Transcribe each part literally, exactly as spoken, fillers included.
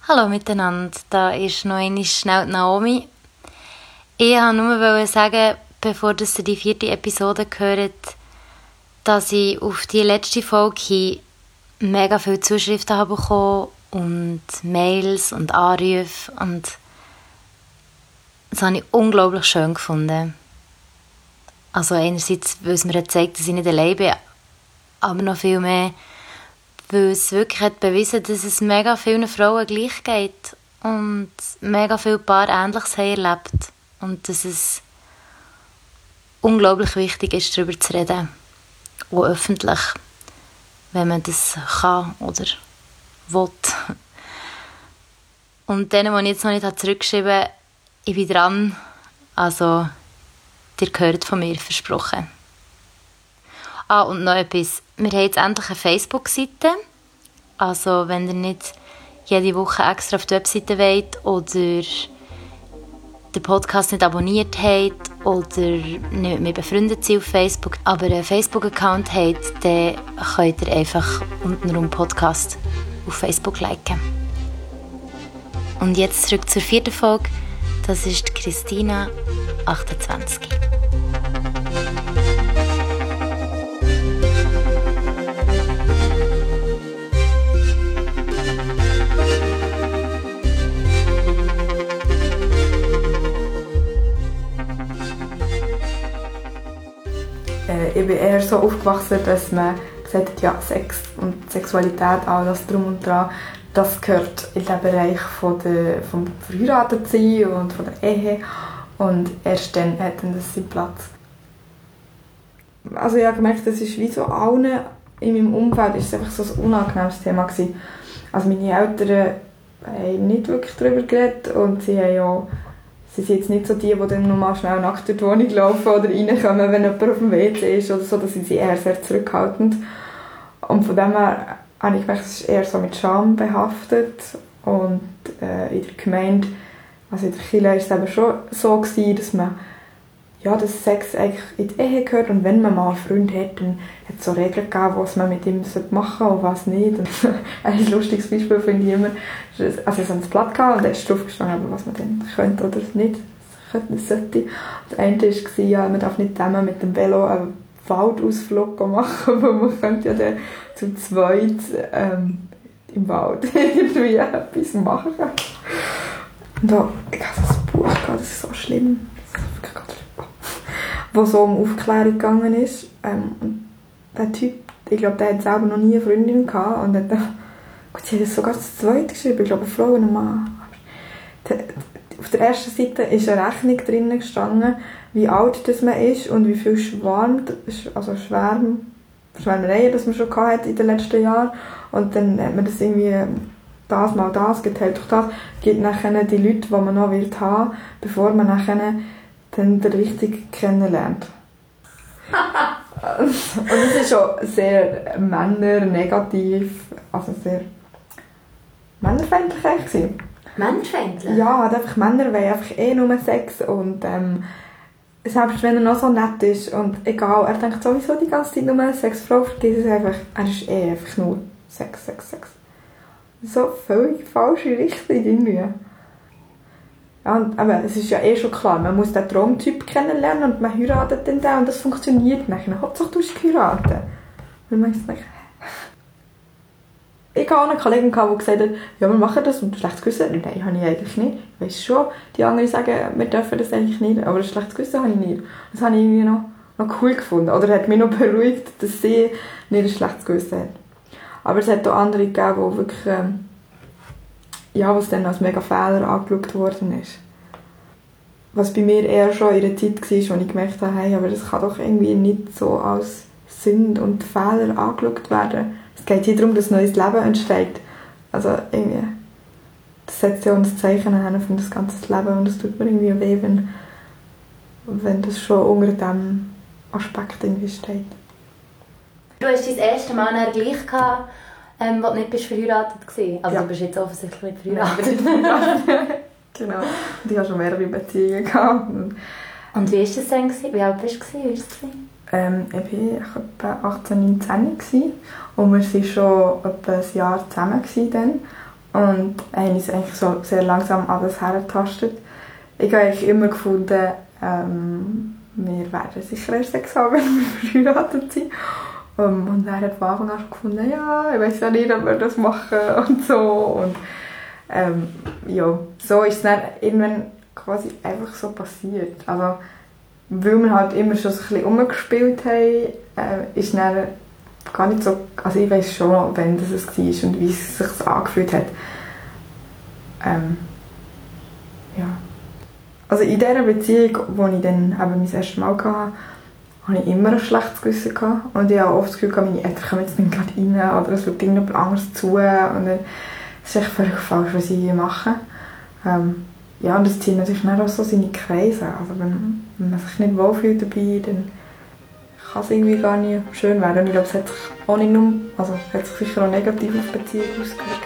Hallo miteinander, da ist noch einmal schnell Naomi. Ich wollte nur sagen, bevor ihr die vierte Episode hört, dass ich auf die letzte Folge hin mega viele Zuschriften habe bekommen und Mails und Anrufe und das habe ich unglaublich schön gefunden. Also einerseits, weil es mir zeigt, dass ich nicht allein bin, aber noch viel mehr, weil es wirklich hat bewiesen, dass es mega vielen Frauen gleich geht und mega viele Paare Ähnliches haben erlebt und dass es unglaublich wichtig ist, darüber zu reden, auch öffentlich, wenn man das kann oder will. Und denen, die ich jetzt noch nicht zurückgeschrieben habe, ich bin dran, also ihr gehört von mir, versprochen. Ah, und noch etwas. Wir haben jetzt endlich eine Facebook-Seite. Also, wenn ihr nicht jede Woche extra auf die Webseite wollt oder den Podcast nicht abonniert habt oder nicht mit mir befreundet seid auf Facebook, aber einen Facebook-Account habt, dann könnt ihr einfach untenrum Podcast auf Facebook liken. Und jetzt zurück zur vierten Folge. Das ist Christina, achtundzwanzig. Ich bin eher so aufgewachsen, dass man gesagt hat, ja, Sex und Sexualität, all das drum und dran, das gehört in den Bereich von der, vom Verheiratetsein und von der Ehe. Und erst dann hat das seinen Platz. Also ich habe gemerkt, das ist wie so allen in meinem Umfeld ist es einfach so ein unangenehmes Thema gewesen. Also meine Eltern haben nicht wirklich darüber geredet und sie haben auch Sie sind jetzt nicht so die, die dann nochmal schnell nackt durch die Wohnung laufen oder reinkommen, wenn jemand auf dem W C ist oder so. Da sind sie eher sehr zurückhaltend. Und von dem her habe ich gemerkt, es ist eher so mit Scham behaftet. Und äh, in der Gemeinde, also in der Kirche, war es eben schon so gewesen, dass man, ja, dass Sex eigentlich in die Ehe gehört. Und wenn man mal einen Freund hat, dann hat es so Regeln gegeben, was man mit ihm machen sollte und was nicht. Und ein lustiges Beispiel finde ich immer, also so ein Blatt gehabt und da ist drauf gestanden, was man dann könnte oder nicht könnte, sollte. Das eine war, ja, man darf nicht zusammen mit dem Velo einen Waldausflug machen, weil man könnte ja dann zu zweit ähm, im Wald irgendwie etwas machen. Und da, ich habe so ein Buch gehabt, das ist so schlimm, das ist wirklich ganz schlimm, wo so um Aufklärung gegangen ist. Ähm, und der Typ, ich glaube, der hat selber noch nie eine Freundin gehabt und hat gut, sie hat es sogar das zweite geschrieben, ich glaube, eine Frau und ein Mann. Auf der ersten Seite ist eine Rechnung drin gestanden, wie alt das man ist und wie viel Schwarm, also Schwärm, Schwärmereien das man schon hatte in den letzten Jahren. Und dann hat man das irgendwie das mal das, geteilt durch das, gibt nachher die Leute, die man noch wird haben, bevor man nachher dann den Richtigen kennenlernt. Und es ist schon sehr männernegativ, also sehr männerfeindlich eigentlich. Männerfeindlich? Ja, halt einfach Männer wollen einfach eh nur Sex und ähm, selbst wenn er noch so nett ist und egal, er denkt sowieso die ganze Zeit nur Sex, Frau vergisst es einfach, er ist eh einfach nur Sex, Sex, Sex. So völlig falsche Richtung irgendwie. Ja, und, aber es ist ja eh schon klar, man muss den Traumtyp kennenlernen und man heiratet dann den und das funktioniert nicht. Hauptsache du hast geheiratet. Und man ist nicht, ich hatte auch eine Kollegin, die gesagt hat, ja, wir machen das und schlechtes Gewissen. Nein, habe ich eigentlich nicht. Ich weiss schon, die anderen sagen, wir dürfen das eigentlich nicht, aber ein schlechtes Gewissen habe ich nicht. Das habe ich irgendwie noch, noch cool gefunden. Oder hat mich noch beruhigt, dass sie nicht ein schlechtes Gewissen hat. Aber es hat auch andere gegeben, wo wirklich, ähm, ja, was dann als mega Fehler angeschaut worden ist. Was bei mir eher schon in der Zeit war, wo ich gemerkt habe, hey, aber das kann doch irgendwie nicht so als Sünde und Fehler angeschaut werden. Es geht hier darum, dass ein neues Leben entsteht. Also irgendwie, das setzt ja auch ein Zeichen an für das ganze Leben und es tut mir irgendwie weh, wenn, wenn das schon unter diesem Aspekt irgendwie steht. Du hast dein erste Mal dann gleich gehabt, ähm, als du nicht bist verheiratet warst. Also ja. Du bist jetzt offensichtlich nicht verheiratet. Genau. Und ich hatte schon mehrere Beziehungen gehabt. Und wie war das dann? Wie alt warst du? Wie Ähm, ich war etwa achtzehn, neunzehn und wir waren schon etwa ein Jahr zusammen dann. und haben uns eigentlich so sehr langsam an das hergetastet. Ich habe eigentlich immer gefunden, ähm, wir werden sicher erst Sex haben, wenn wir verheiratet sind. Um, und er hat von Anfang an schon gefunden, ja, ich weiß ja nicht, ob wir das machen und so. Und ähm, ja, so ist es dann irgendwann quasi einfach so passiert. Also, weil wir halt immer schon so ein bisschen rumgespielt haben, äh, ist dann gar nicht so, also ich weiss schon, wann das es war und wie es sich so angefühlt hat. Ähm, ja. Also in dieser Beziehung, wo ich dann eben mein erstes Mal hatte, hatte ich immer ein schlechtes Gewissen gehabt. Und ich habe oft das Gefühl, meine Eltern kommen jetzt nicht gerade rein oder es wird irgendjemand anderes zu. Und dann ist es echt völlig falsch, was sie hier machen. Ähm, ja, und das zieht natürlich nicht auch so seine Kreise. Also wenn, wenn man sich nicht wohlfühlt dabei, dann kann es irgendwie gar nicht schön werden. Und ich glaube, es hat sich auch nicht nur, also es hat sich sicher auch negativ auf die Beziehung ausgewirkt.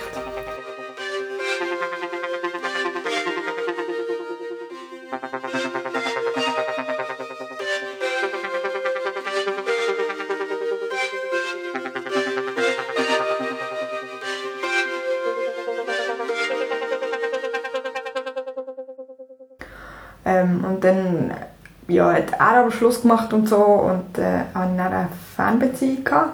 Ähm, und dann ja, hat er aber Schluss gemacht und so und äh, hatte dann eine Fernbeziehung gehabt.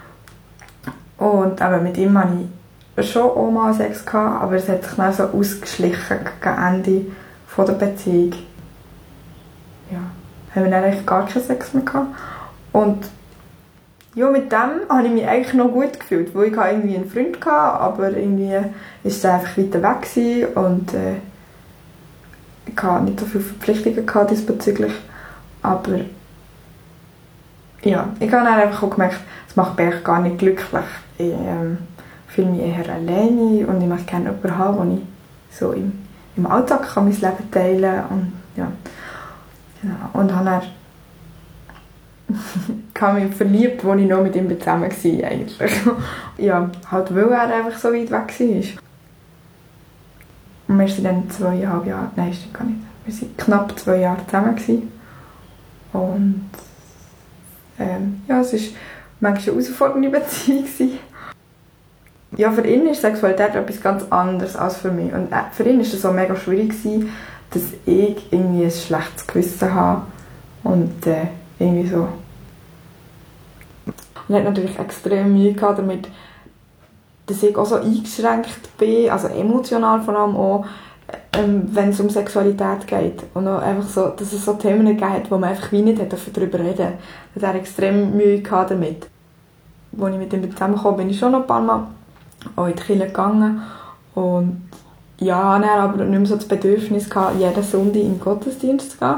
Und aber mit ihm hatte ich schon auch mal Sex gehabt, aber es hat sich dann so ausgeschlichen gegen Ende von der Beziehung. Ja, haben wir dann eigentlich gar keinen Sex mehr gehabt. Und ja, mit dem habe ich mich eigentlich noch gut gefühlt, weil ich irgendwie einen Freund hatte, aber irgendwie war es einfach weiter weg gewesen und äh, ich hatte nicht so viele Verpflichtungen gehabt diesbezüglich, aber ja, ich habe dann einfach auch gemerkt, es macht mich eigentlich gar nicht glücklich. Ich ähm, fühle mich eher alleine und ich möchte gerne jemanden haben, wo ich so im, im Alltag kann mein Leben teilen kann. Und ja, genau. Und habe dann ich habe mich verliebt, als ich noch mit ihm zusammen war eigentlich. Ja, halt weil er einfach so weit weg war. Und wir sind dann zweieinhalb Jahre, nein, stimmt gar nicht. Wir waren knapp zwei Jahre zusammen gewesen. Und ähm, ja, es war manchmal eine herausfordernde Beziehung. Ja, für ihn ist Sexualität etwas ganz anderes als für mich. Und äh, für ihn war es so mega schwierig gewesen, dass ich irgendwie ein schlechtes Gewissen habe. Und äh, irgendwie so. Und er hat natürlich extrem Mühe gehabt damit, dass ich auch so eingeschränkt bin, also emotional vor allem auch, ähm, wenn es um Sexualität geht. Und auch einfach so, dass es so Themen gibt, wo man einfach wie nicht darüber reden hat. Er hat extrem Mühe gehabt damit. Als ich mit ihm zusammenkam, bin ich schon noch ein paar Mal auch in die Kirche gegangen. Und ja, dann aber nicht mehr so das Bedürfnis gehabt, jeden Sonntag in den Gottesdienst zu gehen.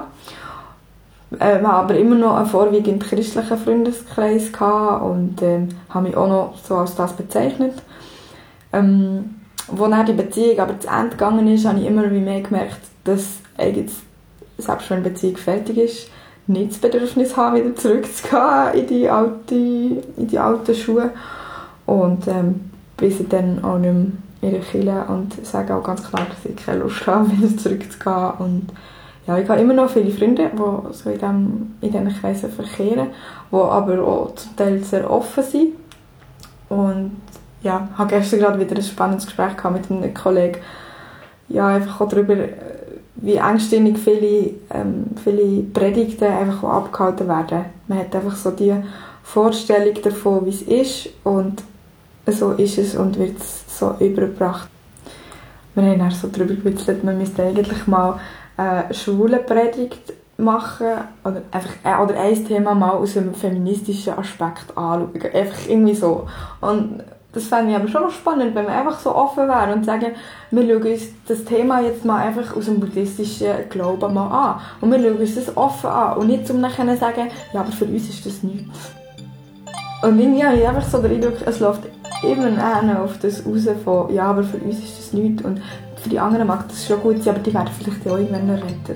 Äh, wir haben aber immer noch einen vorwiegend christlichen Freundeskreis gehabt und äh, habe mich auch noch so als das bezeichnet. Ähm, wo dann die Beziehung aber zu Ende gegangen ist, habe ich immer mehr gemerkt, dass eigentlich, selbst wenn die Beziehung fertig ist, nicht das Bedürfnis habe, wieder zurückzugehen in die, alte, in die alten Schuhe. Und ähm, bis ich dann auch nicht mehr in der Kirche und sage auch ganz klar, dass ich keine Lust habe, wieder zurückzugehen. Und ja, ich habe immer noch viele Freunde, die so in, dem, in diesen Kreisen verkehren, die aber auch zum Teil sehr offen sind. Und ja, ich hatte gestern gerade wieder ein spannendes Gespräch gehabt mit einem Kollegen. Ja, einfach auch darüber, wie engstirnig viele, ähm, viele Predigten einfach auch abgehalten werden. Man hat einfach so die Vorstellung davon, wie es ist und so ist es und wird es so übergebracht. Wir haben dann so darüber gewitzelt, man müsste eigentlich mal eine Schwulenpredigt machen oder, einfach, oder ein Thema mal aus einem feministischen Aspekt anschauen. Einfach irgendwie so. Und das fände ich aber schon noch spannend, wenn wir einfach so offen wären und sagen, wir schauen uns das Thema jetzt mal einfach aus dem buddhistischen Glauben mal an. Und wir schauen uns das offen an und nicht zum nachher sagen, ja, aber für uns ist das nichts. Und irgendwie habe ich einfach so den Eindruck, es läuft immer auf das raus von, ja, aber für uns ist das nichts. Und für die anderen mag das schon gut sein, aber die werden vielleicht auch irgendwann noch retten.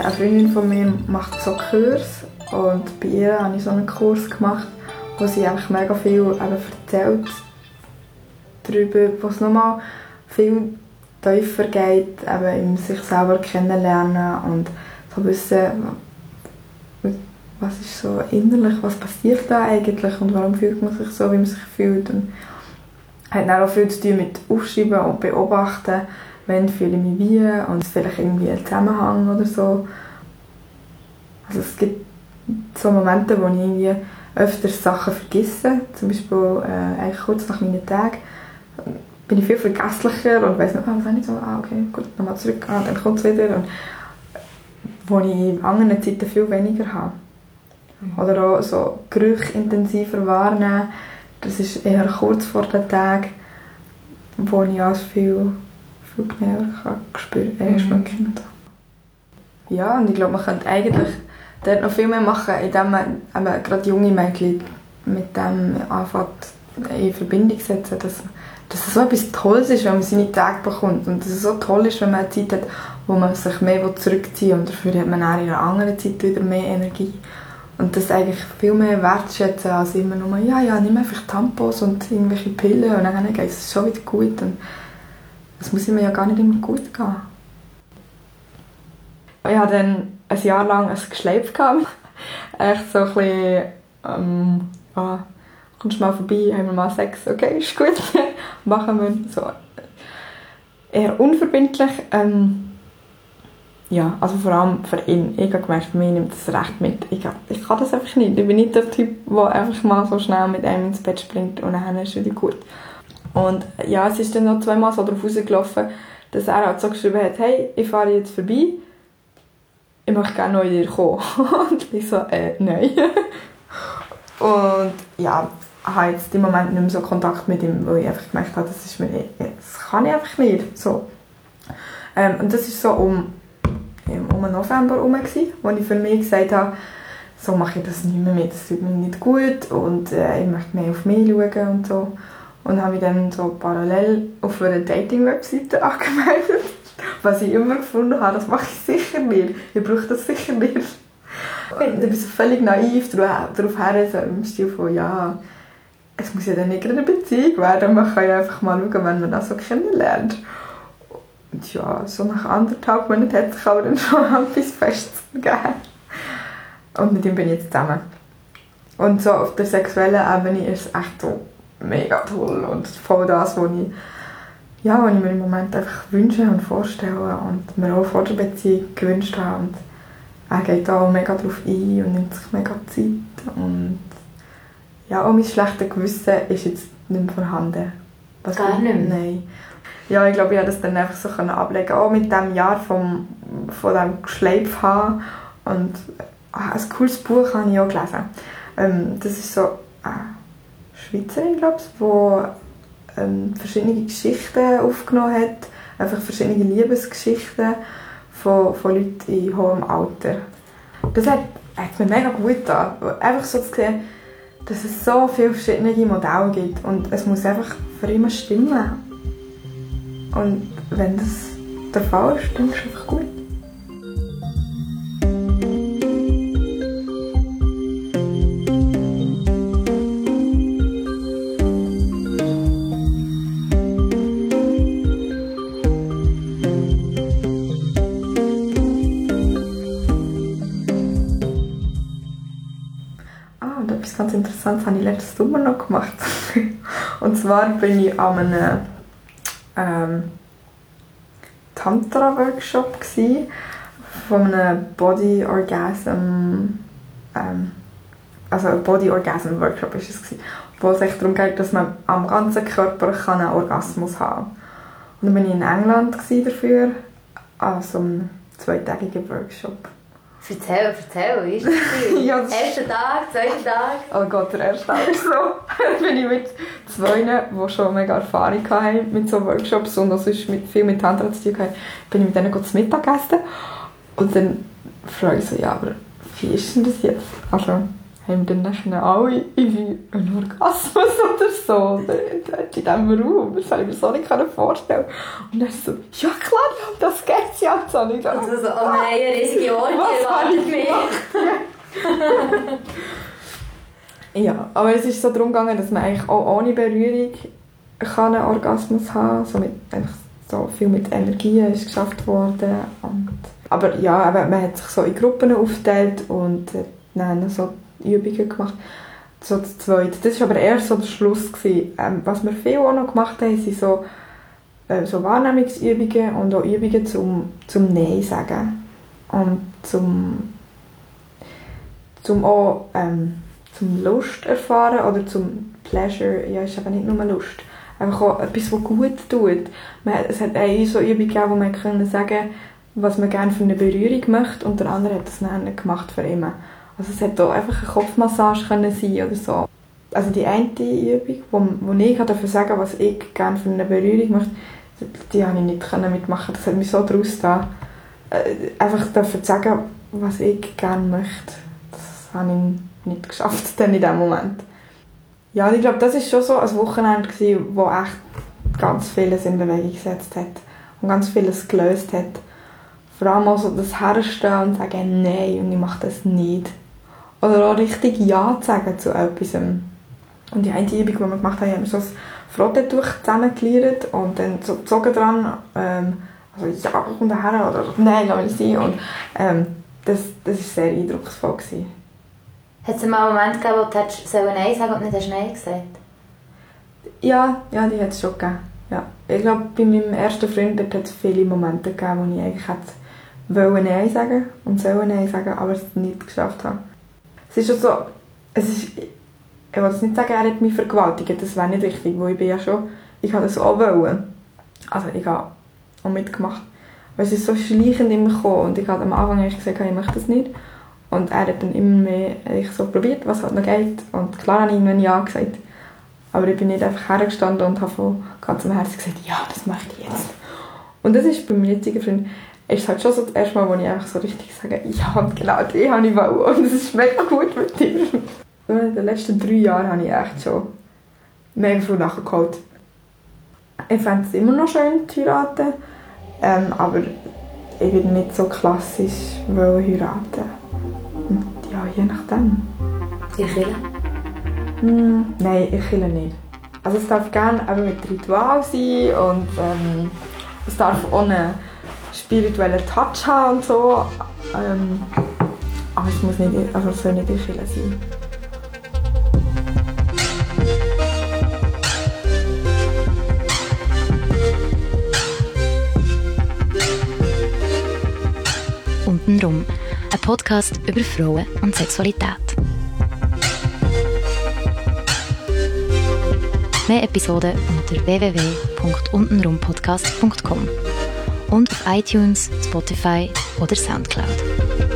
Eine Freundin von mir macht so Kurs und bei ihr habe ich so einen Kurs gemacht, wo sie einfach mega viel eben erzählt darüber, wo es nochmal viel tiefer geht, eben in sich selber kennenlernen und so wissen, was ist so innerlich, was passiert da eigentlich und warum fühlt man sich so, wie man sich fühlt. Und hat dann auch viel zu tun mit Aufschreiben und Beobachten, wann fühle ich mich wie und vielleicht irgendwie einen Zusammenhang oder so. Also es gibt so Momente, wo ich irgendwie öfters Sachen vergesse, zum Beispiel äh, eigentlich kurz nach meinen Tagen bin ich viel vergesslicher und weiss nicht, ah, was habe ich so, ah, okay, gut, nochmal zurück, ah, dann kommt es wieder. Und wo ich in anderen Zeiten viel weniger habe. Mhm. Oder auch so Gerüche intensiver wahrnehmen, das ist eher kurz vor den Tagen, wo ich alles viel, viel genauer kann spüren kann. Mhm. Ja, und ich glaube, man könnte eigentlich dort noch viel mehr machen, indem man eben gerade junge Mädchen mit dem anfängt in Verbindung setzen, dass, dass es so etwas Tolles ist, wenn man seine Tage bekommt und dass es so toll ist, wenn man eine Zeit hat, wo man sich mehr zurückziehen will und dafür hat man in einer anderen Zeit wieder mehr Energie. Und das eigentlich viel mehr wertschätzen als immer nur, ja, ja, nimm einfach Tampons und irgendwelche Pillen und dann geht es schon wieder gut. Und es muss mir ja gar nicht immer gut gehen. Ich hatte dann ein Jahr lang ein Geschleif gehabt. Echt so ein bisschen, ähm, ah, kommst du mal vorbei, haben wir mal Sex, okay, ist gut, machen wir. So. Eher unverbindlich. Ähm, ja, also vor allem für ihn. Ich habe gemerkt, mir nimmt das recht mit. Ich, ich kann das einfach nicht. Ich bin nicht der Typ, der einfach mal so schnell mit einem ins Bett springt und dann ist es wieder gut. Und ja, es ist dann noch zweimal so darauf rausgelaufen, dass er halt so geschrieben hat, hey, ich fahre jetzt vorbei, ich möchte gerne noch in dir kommen. Und ich so, äh, nein. Und ja, ich habe jetzt im Moment nicht mehr so Kontakt mit ihm, weil ich einfach gemerkt habe, das ist mir, das kann ich einfach nicht. So. Ähm, und das ist so um, um November herum, wo ich für mich gesagt habe, so mache ich das nicht mehr mit, das tut mir nicht gut und äh, ich möchte mehr auf mich schauen und so. Und habe mich dann so parallel auf einer Dating-Webseite angemeldet. Was ich immer gefunden habe, das mache ich sicher nicht. Ich brauche das sicher nicht. Und ich bin so völlig naiv darauf her, so im Stil von, ja, es muss ja dann nicht eine Beziehung werden. Man kann ja einfach mal schauen, wenn man das so kennenlernt. Und ja, so nach anderthalb Monaten hat sich aber dann schon etwas Festes gegeben. Und mit ihm bin ich jetzt zusammen. Und so auf der sexuellen Ebene ist es echt so mega toll und voll das, was ich, ja, was ich mir im Moment einfach wünsche und vorstelle und mir auch vor der Beziehung gewünscht habe. Und er geht da auch mega drauf ein und nimmt sich mega Zeit. Und ja, auch mein schlechtes Gewissen ist jetzt nicht mehr vorhanden. Was Gar nicht mehr? Nein. Ja, ich glaube, ich konnte das dann einfach so ablegen. Auch mit diesem Jahr vom, von diesem Geschleif haben. Und ah, ein cooles Buch habe ich auch gelesen. Ähm, das ist so eine Schweizerin, glaube ich, die ähm, verschiedene Geschichten aufgenommen hat. Einfach verschiedene Liebesgeschichten von, von Leuten in hohem Alter. Das hat, hat mir mega gut getan. Einfach so zu sehen, dass es so viele verschiedene Modelle gibt. Und es muss einfach für immer stimmen. Und wenn das der Fall ist, dann ist es einfach gut. Ah, und etwas ganz Interessantes habe ich letztes Sommer noch gemacht. Und zwar bin ich an einem ähm, Tantra-Workshop gsi, von einem Body Orgasm, ähm, also ein Body Orgasm Workshop ist es gsi, wo es echt darum geht, dass man am ganzen Körper kann einen Orgasmus haben kann. Und dann bin ich in England gsi dafür, an so einem zweitägigen Workshop. Erzähl, erzähl, wie ist das? Ja, das erster Tag, zweiter Tag? Oh Gott, der erste Tag ist so. bin ich mit zwei, die schon mega Erfahrung hatten mit so Workshops und das ist mit, viel mit Tantra zu tun hatten, bin ich mit denen zu Mittag gegessen. Und dann frage ich so, ja, aber wie ist denn das jetzt? Also, haben wir dann schon alle einen Orgasmus oder so dort in diesem Raum. Das konnte ich mir so nicht vorstellen. Und dann so, ja klar, das geht ja so nicht. Also so, oh nein, eine riesige Orgie erwartet mich. Ja, aber es ist so darum gegangen, dass man eigentlich auch ohne Berührung kann einen Orgasmus haben kann. So, mit, einfach so viel mit Energien ist geschafft worden. Und, aber ja, aber man hat sich so in Gruppen aufgeteilt und dann so Übungen gemacht. So das Zweite. Das war aber erst so der Schluss gewesen. Ähm, was wir viel auch noch gemacht haben, sind so, äh, so Wahrnehmungsübungen und auch Übungen zum, zum Nein sagen. Und zum, zum auch ähm, zum Lust erfahren oder zum Pleasure. Ja, ist aber nicht nur Lust. Einfach auch etwas, was gut tut. Man, es hat eine so Übung gegeben, wo man können sagen, was man gerne für eine Berührung möchte, und der andere hat das dann gemacht für immer. Also es hätte auch einfach eine Kopfmassage können sein oder so. Also die eine Übung, wo, wo ich dafür sagen was ich gerne für eine Berührung möchte, die, die habe ich nicht mitmachen. Das hat mich so draus da. Äh, einfach dafür zu sagen, was ich gerne möchte. Das habe ich nicht geschafft dann in dem Moment. Ja, ich glaube, das war schon so ein Wochenende gewesen, wo echt ganz vieles in Bewegung gesetzt hat und ganz vieles gelöst hat. Vor allem auch so das Herstellen und sagen, nein, und ich mache das nicht. Oder auch richtig Ja zu sagen zu etwas. Und die eine Übung, die wir gemacht haben, haben wir so ein Frottetuch zusammengeliert und dann so gezogen dran, ähm, also ja, komm daher oder nein, lass mich sein. Und ähm, das, das war sehr eindrucksvoll gewesen. Hat es mal einen Moment gegeben, wo du hättest Nein sagen und nicht hast Nein gesagt? Ja, ja, die hat es schon gegeben. Ja. Ich glaube, bei meinem ersten Freund hat es viele Momente gegeben, wo ich eigentlich hätte wollen Nein sagen und sollen Nein sagen, aber es nicht geschafft habe. Es ist schon so, es ist, ich will nicht sagen, er hat mich vergewaltigt, das wäre nicht richtig, weil ich bin ja schon, ich habe das auch wollen. Also ich habe auch mitgemacht. Aber es ist so schleichend immer gekommen und ich habe am Anfang gesagt, ich möchte das nicht. Und er hat dann immer mehr ich so probiert, was halt noch geht. Und klar habe ich ihm Ja gesagt. Aber ich bin nicht einfach hergestanden und habe von ganzem Herzen gesagt, ja, das möchte ich jetzt. Und das ist bei meinem jetzigen Freund, ist halt schon so das erste Mal, wo ich einfach so richtig sage, ja, und genau die habe ich wollen. Und es ist mega gut mit dir. In den letzten drei Jahren habe ich echt schon mega viel nachgeholt. Ich fände es immer noch schön zu heiraten, ähm, aber ich würde nicht so klassisch heiraten. Und ja, je nachdem. In Kirche? Hm, nein, in Kirche nicht. Also es darf gerne eben mit Ritual sein und ähm, es darf auch einen spirituellen Touch haben und so. Ähm, aber es muss nicht, also es soll nicht in Kirche sein. Untenrum, ein Podcast über Frauen und Sexualität. Mehr Episoden unter w w w punkt untenrumpodcast punkt com und auf iTunes, Spotify oder Soundcloud.